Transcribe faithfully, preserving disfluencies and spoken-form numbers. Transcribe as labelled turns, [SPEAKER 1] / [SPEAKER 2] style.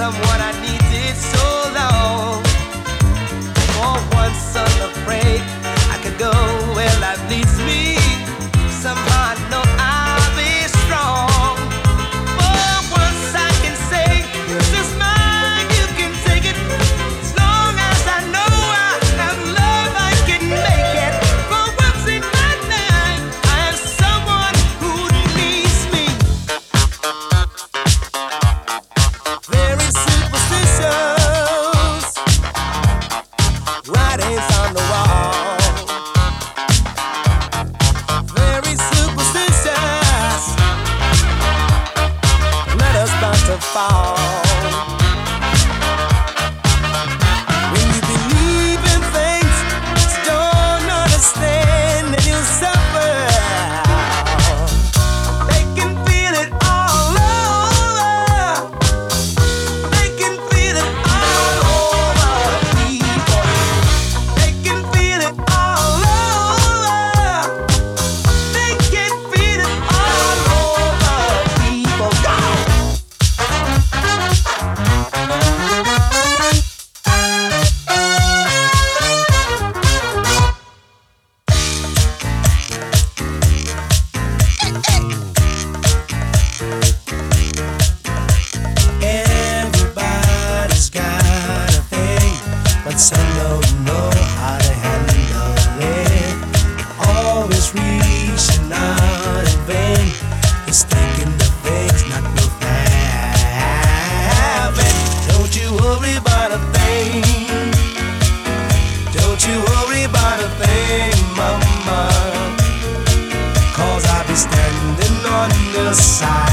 [SPEAKER 1] someone I needed so long. For once unafraid, I could go where life leads me. Somehow I know I'll be strong. For once I can say, this is mine, you can take it. As long as I know I have love, I can make it. For once in my life, I have someone who needs me. Very superstitious writings on the wall. Very superstitious. Let us about to fall. When you believe in things that you don't understand, and you suffer. They can feel it all over. They can feel it all over people. They can feel it all over. They can feel it all over people. Go! Everybody's got a thing, but some don't know how to handle it. Always reaching out in vain, mistaking the things not worth having. Don't you worry about a thing. Don't you worry about a thing, mama. Cause I'll be standing on the side.